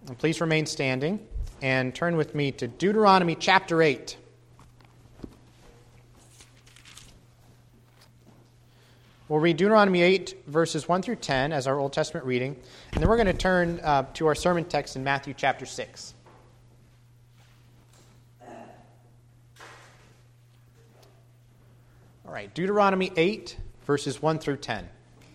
And please remain standing and turn with me to Deuteronomy chapter 8. We'll read Deuteronomy 8, verses 1 through 10 as our Old Testament reading, and then we're going to turn to our sermon text in Matthew chapter 6. All right, Deuteronomy 8, verses 1 through 10.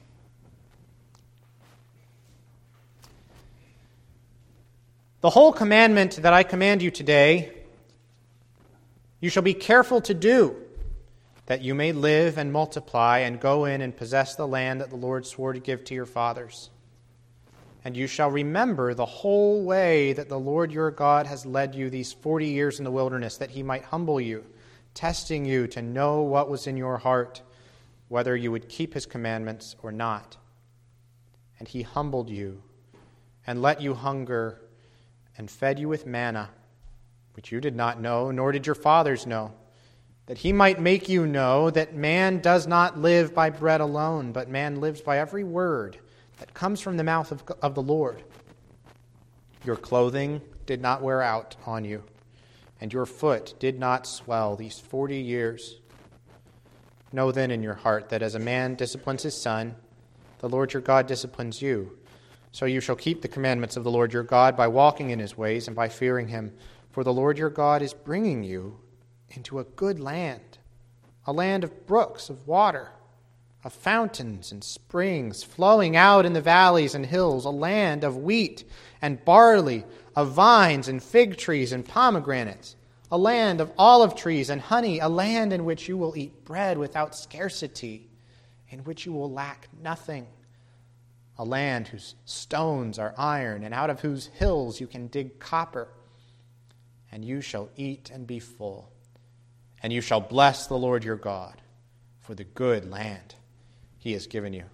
The whole commandment that I command you today, you shall be careful to do, that you may live and multiply and go in and possess the land that the Lord swore to give to your fathers. And you shall remember the whole way that the Lord your God has led you these 40 years in the wilderness, that he might humble you, testing you to know what was in your heart, whether you would keep his commandments or not. And he humbled you and let you hunger and fed you with manna, which you did not know, nor did your fathers know, that he might make you know that man does not live by bread alone, but man lives by every word that comes from the mouth of the Lord. Your clothing did not wear out on you, and your foot did not swell these 40 years. Know then in your heart that as a man disciplines his son, the Lord your God disciplines you. So you shall keep the commandments of the Lord your God by walking in his ways and by fearing him. For the Lord your God is bringing you into a good land, a land of brooks of water, of fountains and springs flowing out in the valleys and hills, a land of wheat and barley, of vines and fig trees and pomegranates, a land of olive trees and honey, a land in which you will eat bread without scarcity, in which you will lack nothing, a land whose stones are iron and out of whose hills you can dig copper. And you shall eat and be full. And you shall bless the Lord your God for the good land he has given you.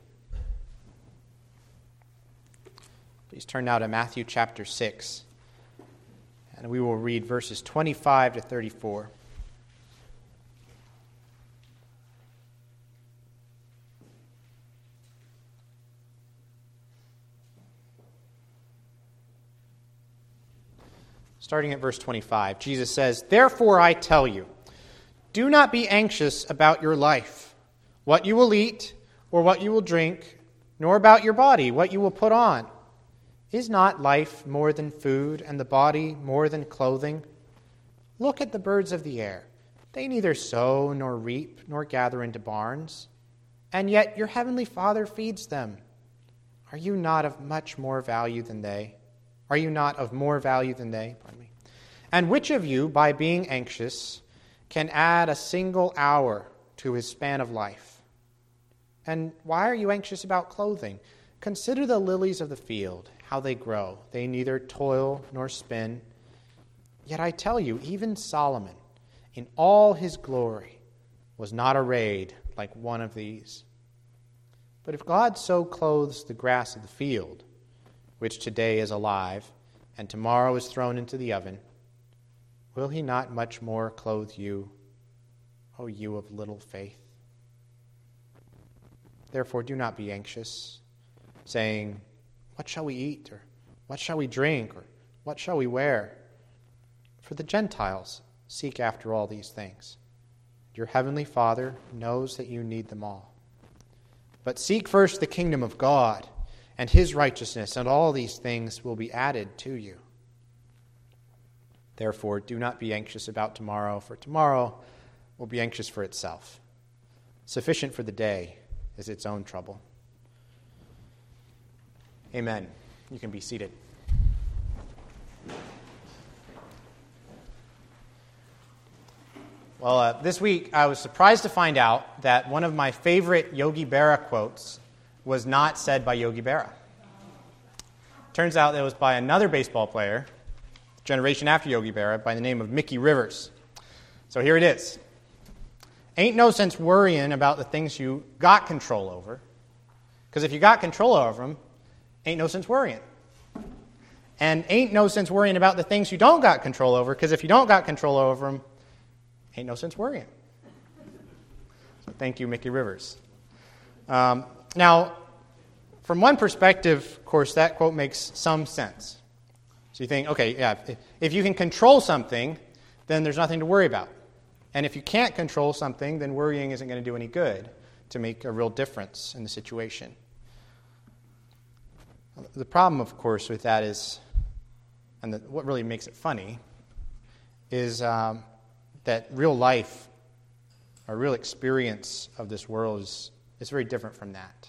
Please turn now to Matthew chapter 6, and we will read verses 25 to 34. Starting at verse 25, Jesus says, "Therefore I tell you, do not be anxious about your life, what you will eat or what you will drink, nor about your body, what you will put on. Is not life more than food, and the body more than clothing? Look at the birds of the air. They neither sow nor reap nor gather into barns, and yet your heavenly Father feeds them. Are you not of much more value than they? Are you not of more value than they? And which of you, by being anxious, can add a single hour to his span of life? And why are you anxious about clothing? Consider the lilies of the field, how they grow. They neither toil nor spin. Yet I tell you, even Solomon, in all his glory, was not arrayed like one of these. But if God so clothes the grass of the field, which today is alive, and tomorrow is thrown into the oven, will he not much more clothe you, O you of little faith? Therefore do not be anxious, saying, what shall we eat? Or what shall we drink? Or what shall we wear? For the Gentiles seek after all these things. Your heavenly Father knows that you need them all. But seek first the kingdom of God and his righteousness, and all these things will be added to you. Therefore, do not be anxious about tomorrow, for tomorrow will be anxious for itself. Sufficient for the day is its own trouble." Amen. You can be seated. Well, this week I was surprised to find out that one of my favorite Yogi Berra quotes was not said by Yogi Berra. Turns out that it was by another baseball player, generation after Yogi Berra, by the name of Mickey Rivers. So here it is. Ain't no sense worrying about the things you got control over, because if you got control over them, ain't no sense worrying. And ain't no sense worrying about the things you don't got control over, because if you don't got control over them, ain't no sense worrying. So thank you, Mickey Rivers. Now, from one perspective, of course, that quote makes some sense. So you think, okay, yeah, if you can control something, then there's nothing to worry about. And if you can't control something, then worrying isn't going to do any good to make a real difference in the situation. The problem, of course, with that is, and what really makes it funny, is that real life, or real experience of this world is very different from that.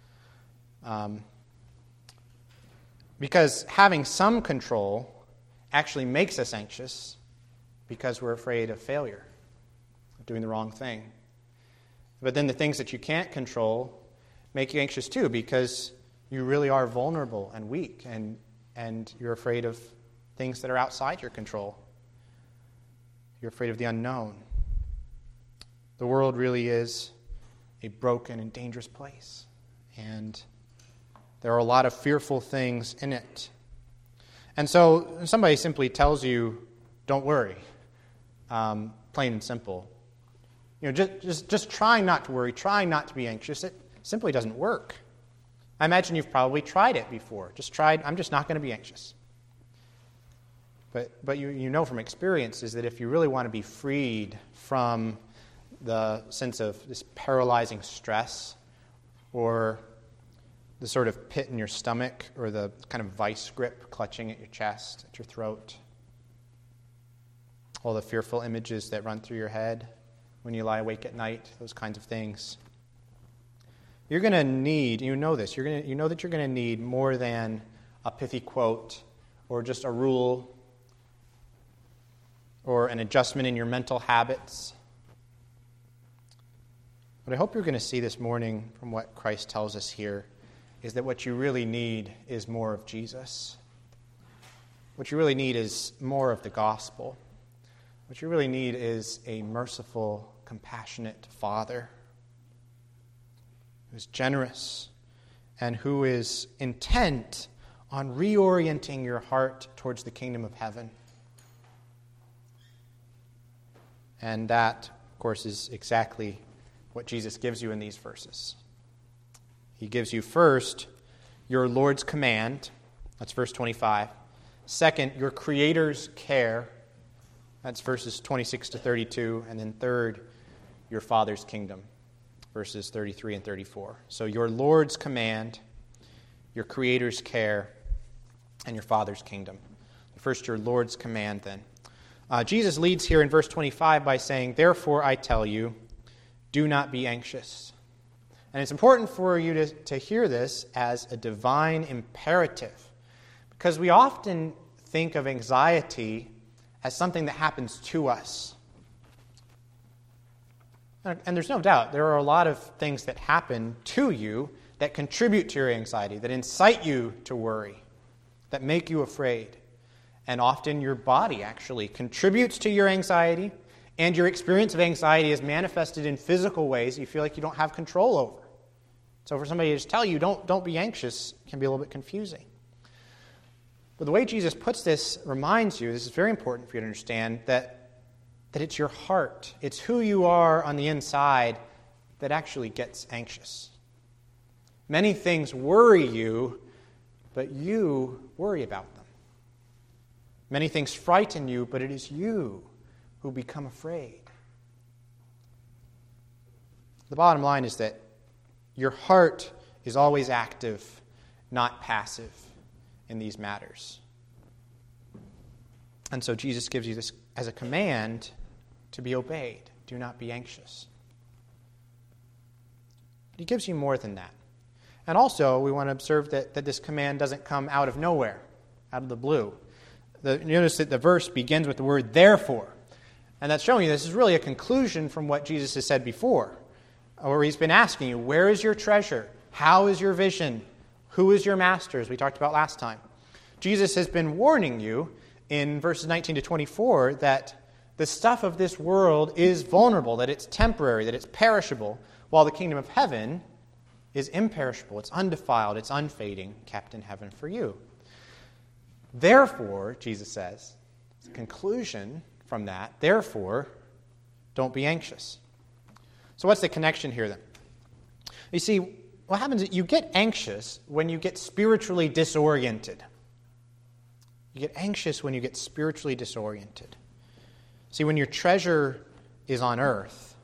Because having some control actually makes us anxious because we're afraid of failure, of doing the wrong thing. But then the things that you can't control make you anxious too, because you really are vulnerable and weak, and you're afraid of things that are outside your control. You're afraid of the unknown. The world really is a broken and dangerous place, and there are a lot of fearful things in it. And so somebody simply tells you, don't worry, plain and simple. Just trying not to worry, trying not to be anxious, it simply doesn't work. I imagine you've probably tried it before. I'm just not going to be anxious. But you know from experience is that if you really want to be freed from the sense of this paralyzing stress, or the sort of pit in your stomach, or the kind of vice grip clutching at your chest, at your throat, all the fearful images that run through your head when you lie awake at night, those kinds of things, you're going to need, you know that you're going to need more than a pithy quote, or just a rule, or an adjustment in your mental habits. What I hope you're going to see this morning from what Christ tells us here is that what you really need is more of Jesus. What you really need is more of the gospel. What you really need is a merciful, compassionate Father who is generous and who is intent on reorienting your heart towards the kingdom of heaven. And that, of course, is exactly what Jesus gives you in these verses. He gives you first your Lord's command. That's verse 25. Second, your Creator's care. That's verses 26 to 32. And then third, your Father's kingdom. Verses 33 and 34. So your Lord's command, your Creator's care, and your Father's kingdom. First, your Lord's command then. Jesus leads here in verse 25 by saying, "Therefore I tell you, do not be anxious." And it's important for you to hear this as a divine imperative, because we often think of anxiety as something that happens to us. And there's no doubt, there are a lot of things that happen to you that contribute to your anxiety, that incite you to worry, that make you afraid. And often your body actually contributes to your anxiety, and your experience of anxiety is manifested in physical ways you feel like you don't have control over. So for somebody to just tell you, don't be anxious, can be a little bit confusing. But the way Jesus puts this reminds you, this is very important for you to understand, that it's your heart, it's who you are on the inside that actually gets anxious. Many things worry you, but you worry about them. Many things frighten you, but it is you who become afraid. The bottom line is that your heart is always active, not passive in these matters. And so Jesus gives you this as a command to be obeyed. Do not be anxious. But he gives you more than that. And also, we want to observe that this command doesn't come out of nowhere, out of the blue. Notice that the verse begins with the word therefore. And that's showing you this is really a conclusion from what Jesus has said before, where he's been asking you, where is your treasure? How is your vision? Who is your master, as we talked about last time? Jesus has been warning you in verses 19 to 24 that the stuff of this world is vulnerable, that it's temporary, that it's perishable, while the kingdom of heaven is imperishable, it's undefiled, it's unfading, kept in heaven for you. Therefore, Jesus says, conclusion from that, therefore, don't be anxious. So what's the connection here then? You see, what happens is you get anxious when you get spiritually disoriented. You get anxious when you get spiritually disoriented. See, when your treasure is on earth,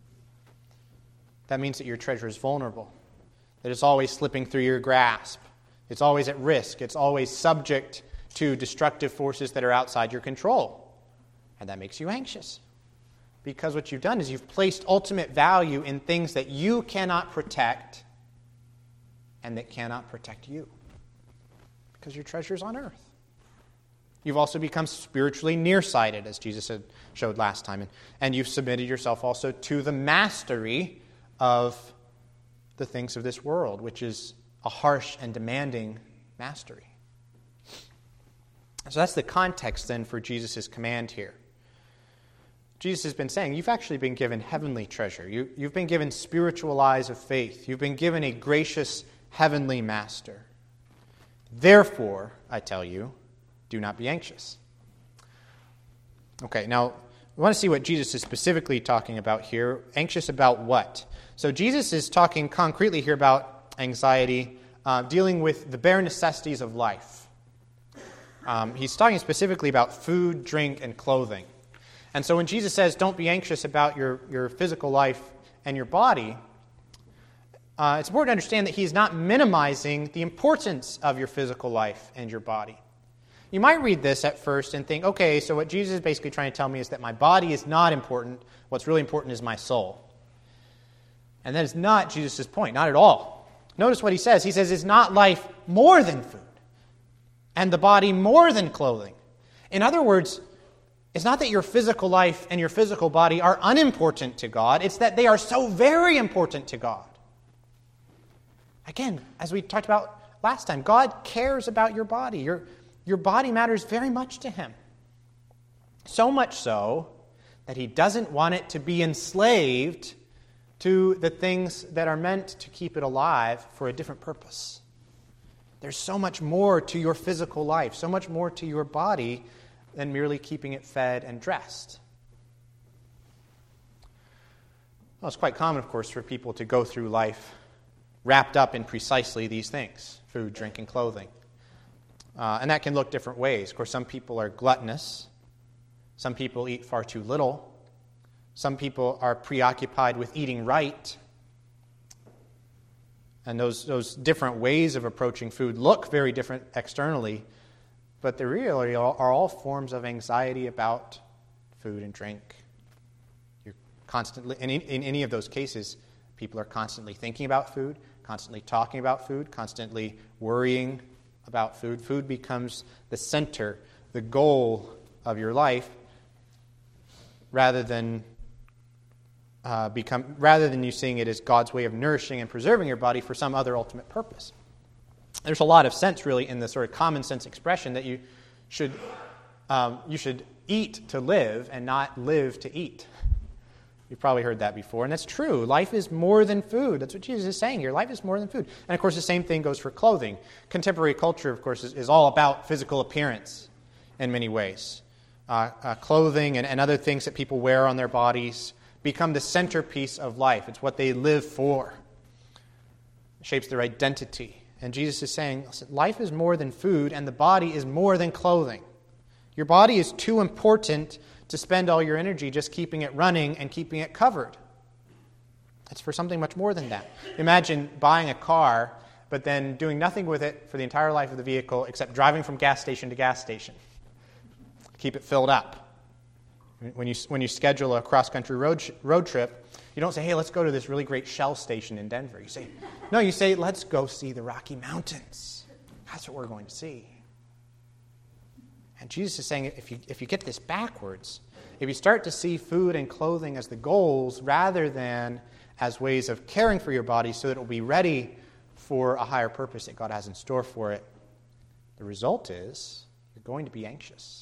that means that your treasure is vulnerable, that it's always slipping through your grasp. It's always at risk. It's always subject to destructive forces that are outside your control. And that makes you anxious. Because what you've done is you've placed ultimate value in things that you cannot protect and that cannot protect you. Because your treasure is on earth. You've also become spiritually nearsighted, as Jesus had showed last time. And you've submitted yourself also to the mastery of the things of this world, which is a harsh and demanding mastery. So that's the context then for Jesus' command here. Jesus has been saying, you've actually been given heavenly treasure. You've been given spiritual eyes of faith. You've been given a gracious heavenly master. Therefore, I tell you, do not be anxious. Okay, now we want to see what Jesus is specifically talking about here. Anxious about what? So Jesus is talking concretely here about anxiety, dealing with the bare necessities of life. He's talking specifically about food, drink, and clothing. And so when Jesus says, don't be anxious about your physical life and your body, it's important to understand that he's not minimizing the importance of your physical life and your body. You might read this at first and think, okay, so what Jesus is basically trying to tell me is that my body is not important. What's really important is my soul. And that is not Jesus' point, not at all. Notice what he says. He says, is not life more than food? And the body more than clothing? In other words, it's not that your physical life and your physical body are unimportant to God. It's that they are so very important to God. Again, as we talked about last time, God cares about your body. Your body matters very much to him. So much so that he doesn't want it to be enslaved to the things that are meant to keep it alive for a different purpose. There's so much more to your physical life, so much more to your body than merely keeping it fed and dressed. Well, it's quite common, of course, for people to go through life wrapped up in precisely these things, food, drink, and clothing. And that can look different ways. Of course, some people are gluttonous. Some people eat far too little. Some people are preoccupied with eating right. And those different ways of approaching food look very different externally, but they really are all forms of anxiety about food and drink. You're constantly, in any of those cases, people are constantly thinking about food, constantly talking about food, constantly worrying about food. Food becomes the center, the goal of your life, rather than you seeing it as God's way of nourishing and preserving your body for some other ultimate purpose. There's a lot of sense, really, in the sort of common sense expression that you should eat to live and not live to eat. You've probably heard that before, and that's true. Life is more than food. That's what Jesus is saying here. Life is more than food. And, of course, the same thing goes for clothing. Contemporary culture, of course, is all about physical appearance in many ways. Clothing and other things that people wear on their bodies become the centerpiece of life. It's what they live for. It shapes their identity. And Jesus is saying, listen, life is more than food, and the body is more than clothing. Your body is too important to spend all your energy just keeping it running and keeping it covered. It's for something much more than that. Imagine buying a car, but then doing nothing with it for the entire life of the vehicle except driving from gas station to gas station. Keep it filled up. When you schedule a cross-country road trip, you don't say, hey, let's go to this really great Shell station in Denver. You say, let's go see the Rocky Mountains. That's what we're going to see. And Jesus is saying, if you get this backwards, if you start to see food and clothing as the goals rather than as ways of caring for your body so that it will be ready for a higher purpose that God has in store for it, the result is you're going to be anxious.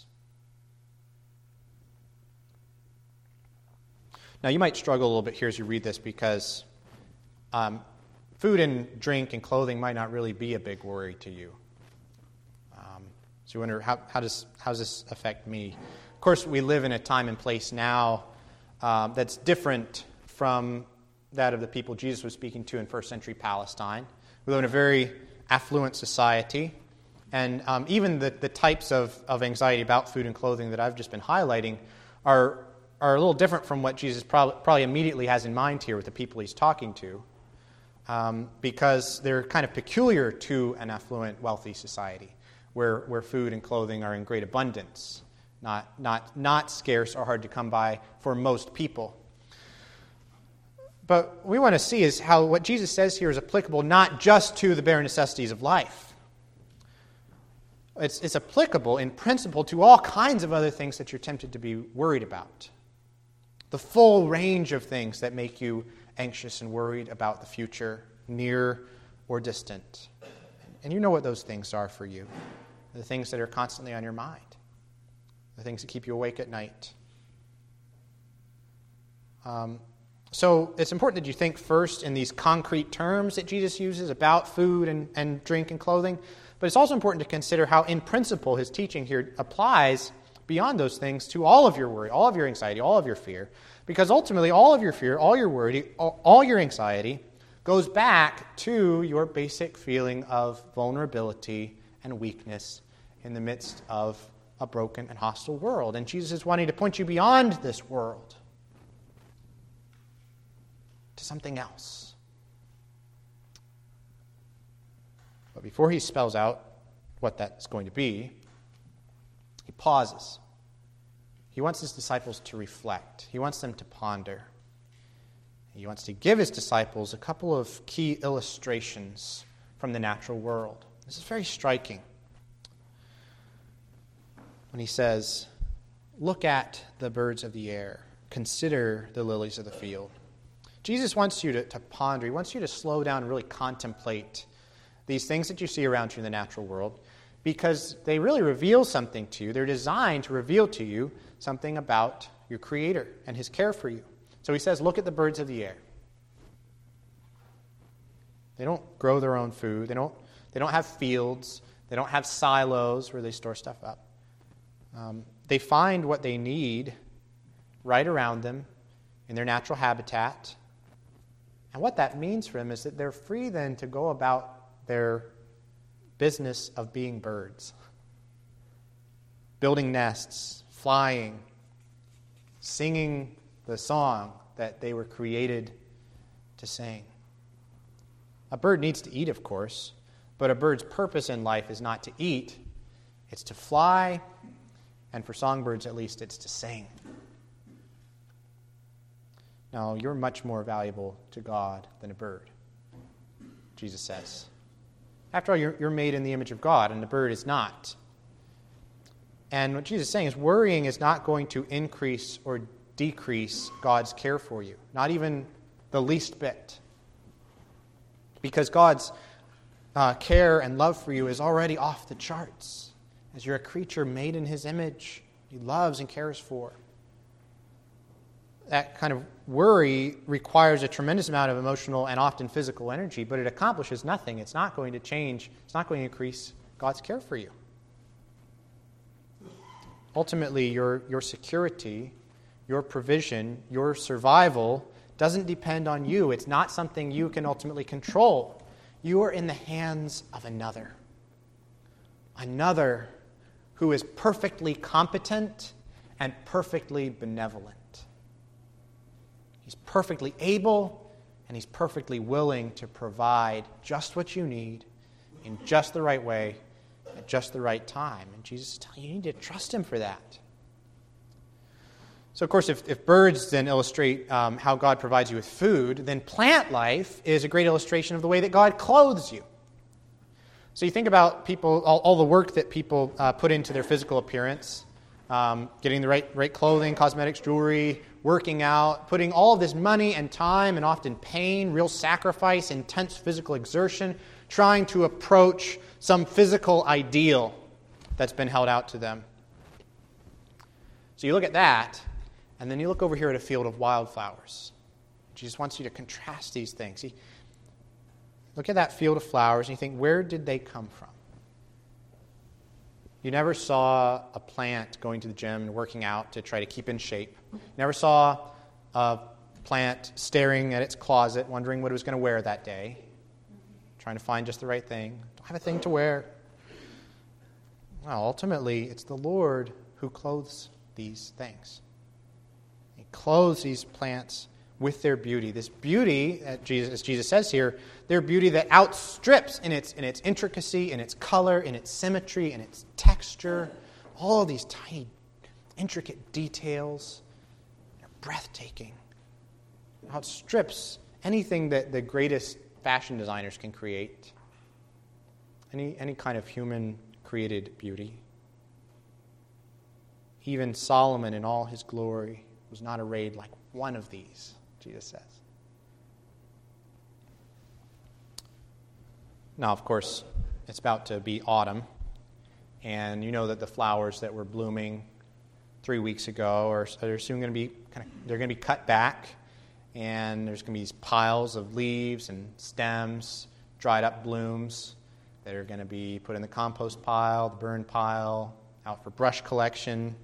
Now, you might struggle a little bit here as you read this because food and drink and clothing might not really be a big worry to you. So you wonder, how does this affect me? Of course, we live in a time and place now that's different from that of the people Jesus was speaking to in first century Palestine. We live in a very affluent society, And even the types of anxiety about food and clothing that I've just been highlighting are a little different from what Jesus probably immediately has in mind here with the people he's talking to, because they're kind of peculiar to an affluent, wealthy society where food and clothing are in great abundance, not scarce or hard to come by for most people. But what we want to see is how what Jesus says here is applicable not just to the bare necessities of life. It's applicable in principle to all kinds of other things that you're tempted to be worried about. The full range of things that make you anxious and worried about the future, near or distant. And you know what those things are for you. The things that are constantly on your mind. The things that keep you awake at night. So it's important that you think first in these concrete terms that Jesus uses about food and drink and clothing. But it's also important to consider how, in principle, his teaching here applies beyond those things to all of your worry, all of your anxiety, all of your fear. Because ultimately, all of your fear, all your worry, all your anxiety goes back to your basic feeling of vulnerability and weakness in the midst of a broken and hostile world. And Jesus is wanting to point you beyond this world to something else. But before he spells out what that's going to be, he pauses. He wants his disciples to reflect. He wants them to ponder. He wants to give his disciples a couple of key illustrations from the natural world. This is very striking. When he says, "Look at the birds of the air. Consider the lilies of the field." Jesus wants you to ponder. He wants you to slow down and really contemplate these things that you see around you in the natural world, because they really reveal something to you. They're designed to reveal to you something about your Creator and his care for you. So he says, look at the birds of the air. They don't grow their own food. They don't have fields. They don't have silos where they store stuff up. They find what they need right around them in their natural habitat. And what that means for them is that they're free then to go about their business of being birds, building nests, flying, singing the song that they were created to sing. A bird needs to eat, of course, but a bird's purpose in life is not to eat, it's to fly, and for songbirds at least, it's to sing. Now, you're much more valuable to God than a bird, Jesus says. After all, you're made in the image of God, and the bird is not. And what Jesus is saying is worrying is not going to increase or decrease God's care for you, not even the least bit. Because God's care and love for you is already off the charts, as you're a creature made in his image. He loves and cares for. That kind of worry requires a tremendous amount of emotional and often physical energy, but it accomplishes nothing. It's not going to change. It's not going to increase God's care for you. Ultimately, your security, your provision, your survival doesn't depend on you. It's not something you can ultimately control. You are in the hands of another. Another who is perfectly competent and perfectly benevolent. He's perfectly able and he's perfectly willing to provide just what you need in just the right way at just the right time. And Jesus is telling you, you need to trust him for that. So, of course, if birds then illustrate how God provides you with food, then plant life is a great illustration of the way that God clothes you. So you think about people, all the work that people put into their physical appearance, getting the right clothing, cosmetics, jewelry, working out, putting all of this money and time and often pain, real sacrifice, intense physical exertion, trying to approach some physical ideal that's been held out to them. So you look at that, and then you look over here at a field of wildflowers. Jesus wants you to contrast these things. Look at that field of flowers, and you think, where did they come from? You never saw a plant going to the gym and working out to try to keep in shape. You never saw a plant staring at its closet, wondering what it was going to wear that day, trying to find just the right thing. Don't have a thing to wear. Well, ultimately, it's the Lord who clothes these things. He clothes these plants with their beauty. This beauty, as Jesus says here, their beauty that outstrips in its intricacy, in its color, in its symmetry, in its texture, all of these tiny, intricate details. They're breathtaking. Outstrips anything that the greatest fashion designers can create. Any kind of human-created beauty. Even Solomon in all his glory was not arrayed like one of these, Jesus says. Now, of course, it's about to be autumn, and you know that the flowers that were blooming 3 weeks ago are soon going to be they're going to be cut back, and there's going to be these piles of leaves and stems, dried up blooms that are going to be put in the compost pile, the burn pile, out for brush collection.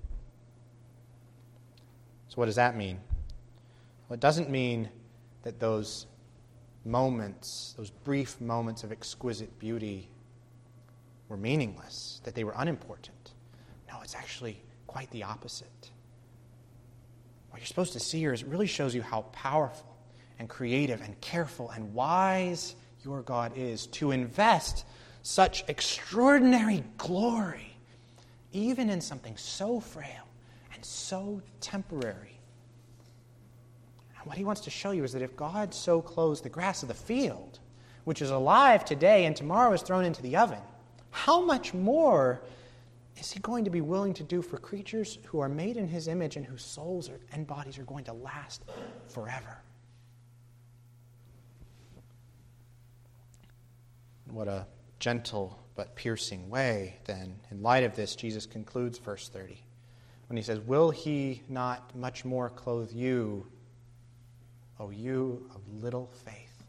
So what does that mean? Well, it doesn't mean that those moments, those brief moments of exquisite beauty were meaningless, that they were unimportant. No, it's actually quite the opposite. What you're supposed to see here is it really shows you how powerful and creative and careful and wise your God is to invest such extraordinary glory even in something so frail and so temporary. And what he wants to show you is that if God so clothes the grass of the field, which is alive today and tomorrow is thrown into the oven, how much more is he going to be willing to do for creatures who are made in his image and whose souls and bodies are going to last forever? What a gentle but piercing way, then, in light of this, Jesus concludes verse 30 when he says, "Will he not much more clothe you, O you of little faith?"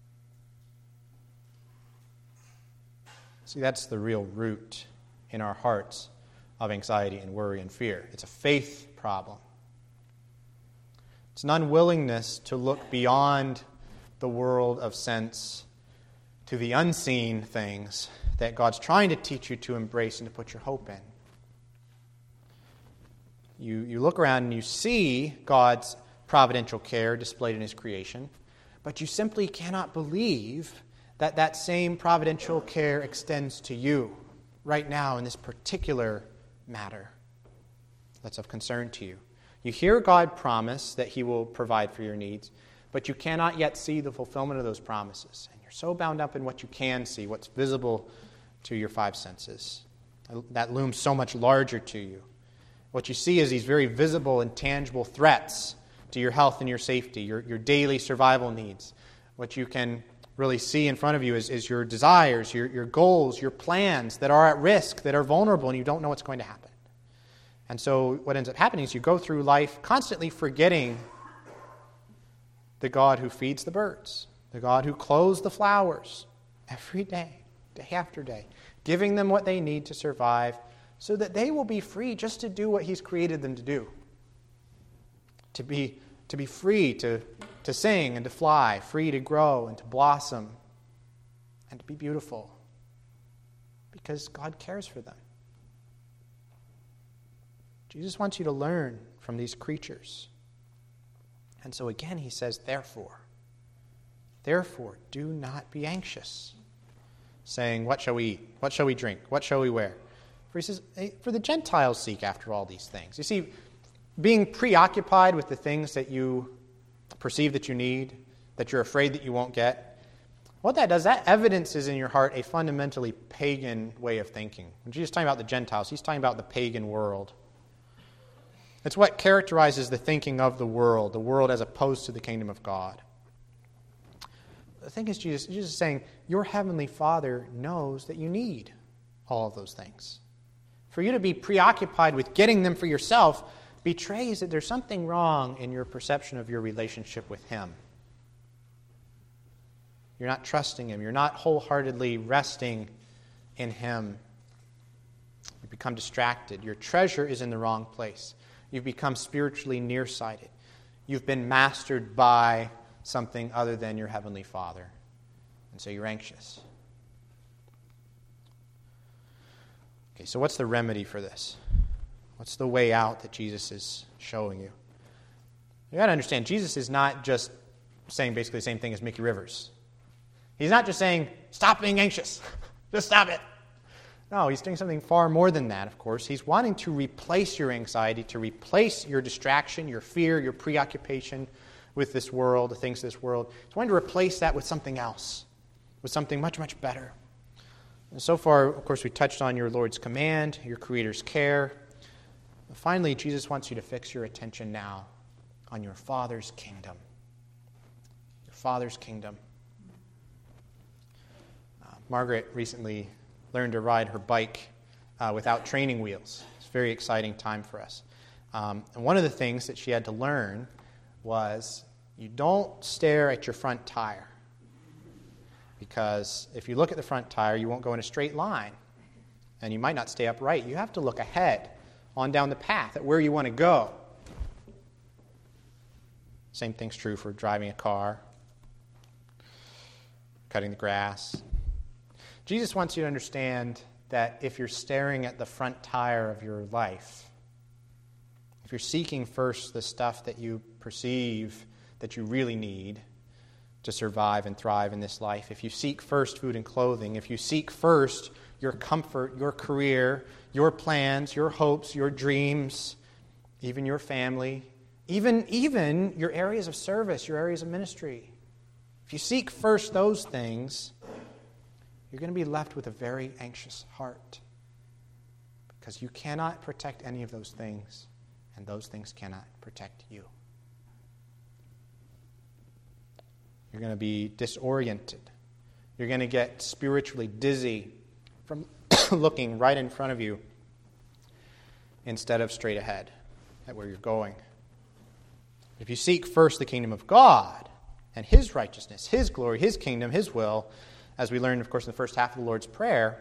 See, that's the real root in our hearts of anxiety and worry and fear. It's a faith problem. It's an unwillingness to look beyond the world of sense to the unseen things that God's trying to teach you to embrace and to put your hope in. You look around and you see God's providential care displayed in his creation, but you simply cannot believe that that same providential care extends to you right now in this particular matter that's of concern to you. You hear God promise that he will provide for your needs, but you cannot yet see the fulfillment of those promises. And you're so bound up in what you can see, what's visible to your five senses. That looms so much larger to you. What you see is these very visible and tangible threats to your health and your safety, your daily survival needs. What you can really see in front of you is your desires, your goals, your plans that are at risk, that are vulnerable, and you don't know what's going to happen. And so what ends up happening is you go through life constantly forgetting the God who feeds the birds, the God who clothes the flowers every day, day after day, giving them what they need to survive so that they will be free just to do what he's created them to do. To be free to sing and to fly, free to grow and to blossom and to be beautiful because God cares for them. Jesus wants you to learn from these creatures. And so again he says, therefore, do not be anxious, saying, what shall we eat? What shall we drink? What shall we wear? For he says, for the Gentiles seek after all these things. You see, being preoccupied with the things that you perceive that you need, that you're afraid that you won't get, what that does, that evidences in your heart a fundamentally pagan way of thinking. When Jesus is talking about the Gentiles, he's talking about the pagan world. It's what characterizes the thinking of the world as opposed to the kingdom of God. The thing is, Jesus is saying, your heavenly Father knows that you need all of those things. For you to be preoccupied with getting them for yourself betrays that there's something wrong in your perception of your relationship with him. You're not trusting him. You're not wholeheartedly resting in him. You become distracted. Your treasure is in the wrong place. You've become spiritually nearsighted. You've been mastered by something other than your heavenly Father. And so you're anxious. Okay, so what's the remedy for this? What's the way out that Jesus is showing you? You got to understand, Jesus is not just saying basically the same thing as Mickey Rivers. He's not just saying, stop being anxious. Just stop it. No, he's doing something far more than that, of course. He's wanting to replace your anxiety, to replace your distraction, your fear, your preoccupation with this world, the things of this world. He's wanting to replace that with something else, with something much, much better. And so far, of course, we touched on your Lord's command, your Creator's care. But finally, Jesus wants you to fix your attention now on your Father's kingdom. Your Father's kingdom. Margaret recently learned to ride her bike without training wheels. It's a very exciting time for us. And one of the things that she had to learn was you don't stare at your front tire. Because if you look at the front tire, you won't go in a straight line. And you might not stay upright. You have to look ahead, on down the path, at where you want to go. Same thing's true for driving a car, cutting the grass. Jesus wants you to understand that if you're staring at the front tire of your life, if you're seeking first the stuff that you perceive that you really need to survive and thrive in this life, if you seek first food and clothing, if you seek first your comfort, your career, your plans, your hopes, your dreams, even your family, even your areas of service, your areas of ministry, if you seek first those things, you're going to be left with a very anxious heart because you cannot protect any of those things, and those things cannot protect you. You're going to be disoriented. You're going to get spiritually dizzy from looking right in front of you instead of straight ahead at where you're going. If you seek first the kingdom of God and His righteousness, His glory, His kingdom, His will, as we learned, of course, in the first half of the Lord's Prayer,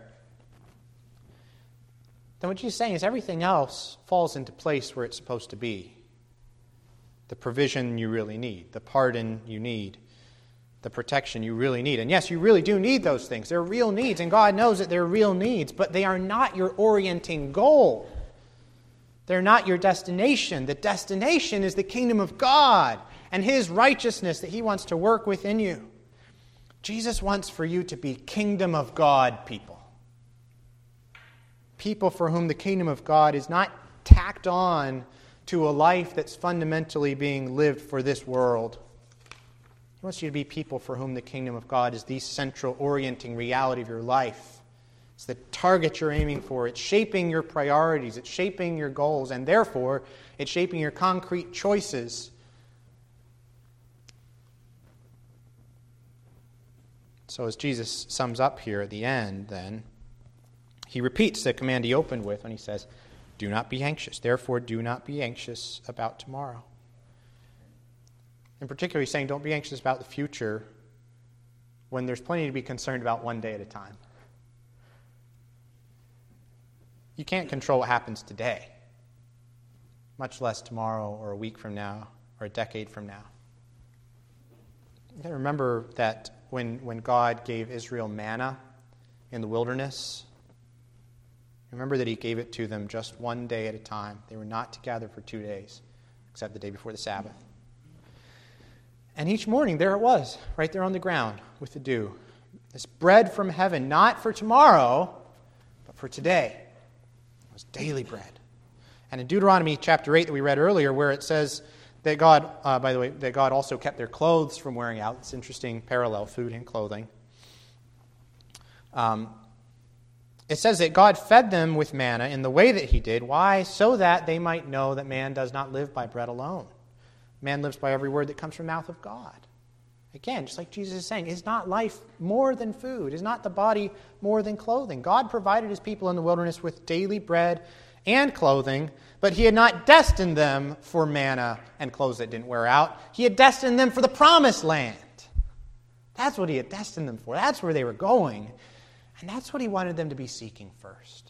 then what Jesus is saying is everything else falls into place where it's supposed to be. The provision you really need, the pardon you need, the protection you really need. And yes, you really do need those things. They're real needs, and God knows that they're real needs, but they are not your orienting goal. They're not your destination. The destination is the kingdom of God and His righteousness that He wants to work within you. Jesus wants for you to be kingdom of God people. People for whom the kingdom of God is not tacked on to a life that's fundamentally being lived for this world. He wants you to be people for whom the kingdom of God is the central orienting reality of your life. It's the target you're aiming for. It's shaping your priorities. It's shaping your goals. And therefore, it's shaping your concrete choices. So as Jesus sums up here at the end, then, He repeats the command He opened with when He says, do not be anxious. Therefore, do not be anxious about tomorrow. In particular, He's saying don't be anxious about the future when there's plenty to be concerned about one day at a time. You can't control what happens today, much less tomorrow or a week from now or a decade from now. You got to remember that when God gave Israel manna in the wilderness, remember that He gave it to them just one day at a time. They were not to gather for 2 days, except the day before the Sabbath. And each morning, there it was, right there on the ground with the dew. This bread from heaven, not for tomorrow, but for today. It was daily bread. And in Deuteronomy chapter 8 that we read earlier, where it says that God, by the way, that God also kept their clothes from wearing out. It's interesting parallel, food and clothing. It says that God fed them with manna in the way that He did. Why? So that they might know that man does not live by bread alone. Man lives by every word that comes from the mouth of God. Again, just like Jesus is saying, is not life more than food? Is not the body more than clothing? God provided His people in the wilderness with daily bread and clothing, but He had not destined them for manna and clothes that didn't wear out. He had destined them for the promised land. That's what He had destined them for. That's where they were going. And that's what He wanted them to be seeking first.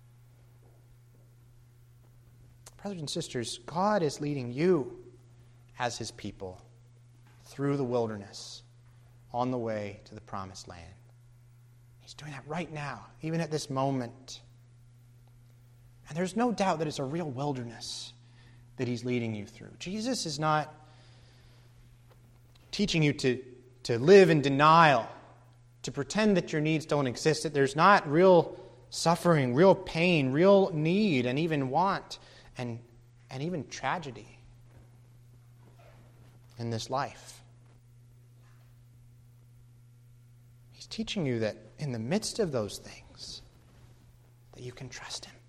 Brothers and sisters, God is leading you as His people through the wilderness on the way to the promised land. He's doing that right now, even at this moment. And there's no doubt that it's a real wilderness that he's leading you through. Jesus is not teaching you to live in denial, to pretend that your needs don't exist, that there's not real suffering, real pain, real need, and even want, and even tragedy in this life. He's teaching you that in the midst of those things, that you can trust him.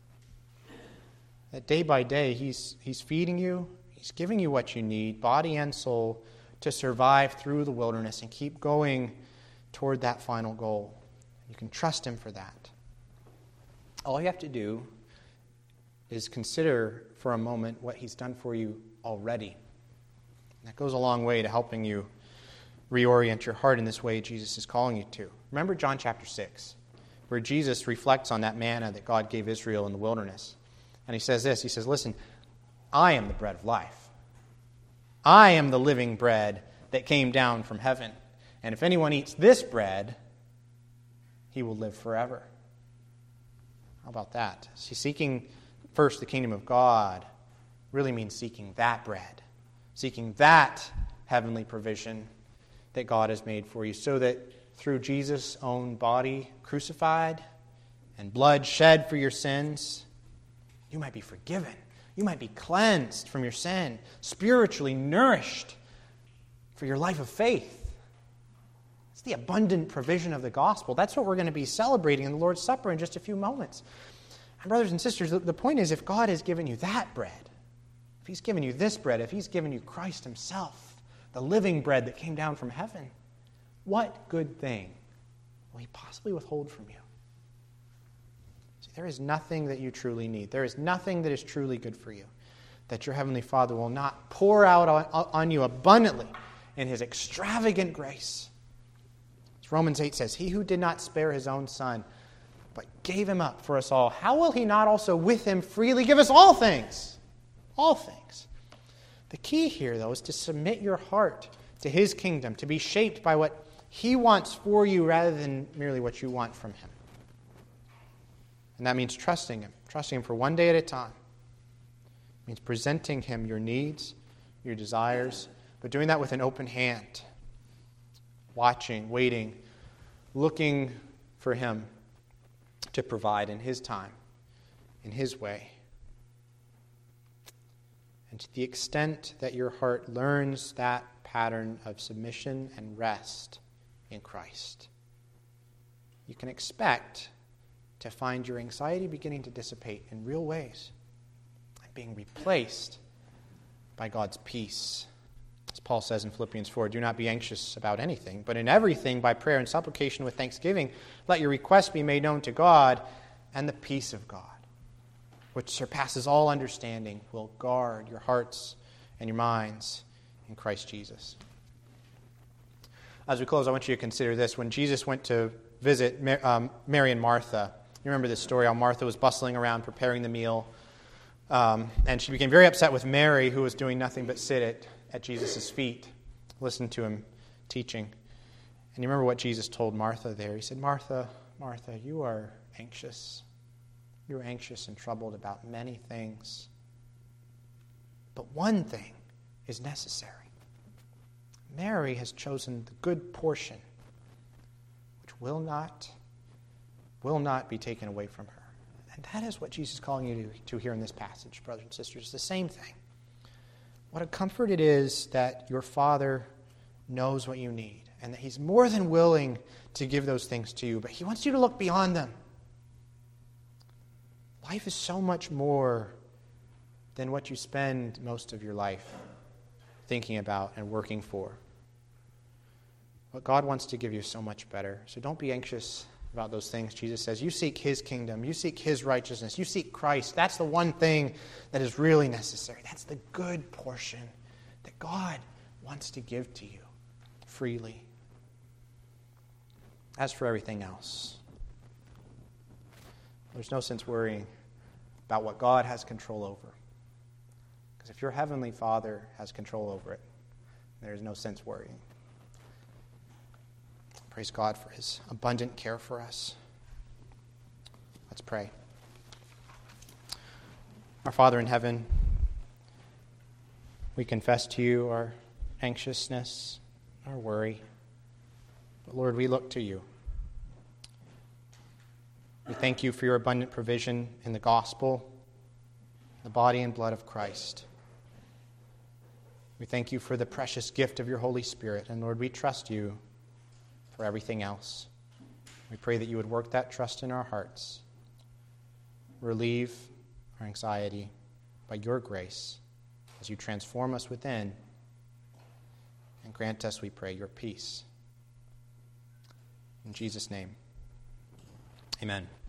That day by day, he's feeding you, he's giving you what you need, body and soul, to survive through the wilderness and keep going toward that final goal. You can trust him for that. All you have to do is consider for a moment what he's done for you already. That goes a long way to helping you reorient your heart in this way Jesus is calling you to. Remember John chapter 6, where Jesus reflects on that manna that God gave Israel in the wilderness. And he says this, he says, listen, I am the bread of life. I am the living bread that came down from heaven. And if anyone eats this bread, he will live forever. How about that? See, seeking first the kingdom of God really means seeking that bread, seeking that heavenly provision that God has made for you, so that through Jesus' own body crucified and blood shed for your sins, you might be forgiven. You might be cleansed from your sin, spiritually nourished for your life of faith. It's the abundant provision of the gospel. That's what we're going to be celebrating in the Lord's Supper in just a few moments. And brothers and sisters, the point is, if God has given you that bread, if he's given you this bread, if he's given you Christ himself, the living bread that came down from heaven, what good thing will he possibly withhold from you? See, there is nothing that you truly need. There is nothing that is truly good for you that your Heavenly Father will not pour out on you abundantly in his extravagant grace. As Romans 8 says, he who did not spare his own Son, but gave him up for us all, how will he not also with him freely give us all things? All things. The key here, though, is to submit your heart to his kingdom, to be shaped by what he wants for you rather than merely what you want from him. And that means trusting him for one day at a time. It means presenting him your needs, your desires, but doing that with an open hand, watching, waiting, looking for him to provide in his time, in his way. And to the extent that your heart learns that pattern of submission and rest in Christ, you can expect to find your anxiety beginning to dissipate in real ways and being replaced by God's peace. As Paul says in Philippians 4, do not be anxious about anything, but in everything, by prayer and supplication with thanksgiving, let your requests be made known to God, and the peace of God, which surpasses all understanding, will guard your hearts and your minds in Christ Jesus. As we close, I want you to consider this. When Jesus went to visit Mary and Martha, you remember this story, how Martha was bustling around preparing the meal, and she became very upset with Mary, who was doing nothing but sit at Jesus' feet, listen to him teaching. And you remember what Jesus told Martha there. He said, Martha, Martha, you are anxious. You are anxious and troubled about many things. But one thing is necessary. Mary has chosen the good portion, which will not be taken away from her. And that is what Jesus is calling you to hear in this passage, brothers and sisters. It's the same thing. What a comfort it is that your Father knows what you need and that he's more than willing to give those things to you, but he wants you to look beyond them. Life is so much more than what you spend most of your life thinking about and working for. What God wants to give you is so much better. So don't be anxious about those things. Jesus says, you seek his kingdom, you seek his righteousness, you seek Christ. That's the one thing that is really necessary. That's the good portion that God wants to give to you freely. As for everything else, there's no sense worrying about what God has control over. Because if your heavenly Father has control over it, there's no sense worrying. Praise God for his abundant care for us. Let's pray. Our Father in heaven, we confess to you our anxiousness, our worry. But Lord, we look to you. We thank you for your abundant provision in the gospel, the body and blood of Christ. We thank you for the precious gift of your Holy Spirit. And Lord, we trust you for everything else. We pray that you would work that trust in our hearts, relieve our anxiety by your grace as you transform us within, and grant us, we pray, your peace. In Jesus' name, amen.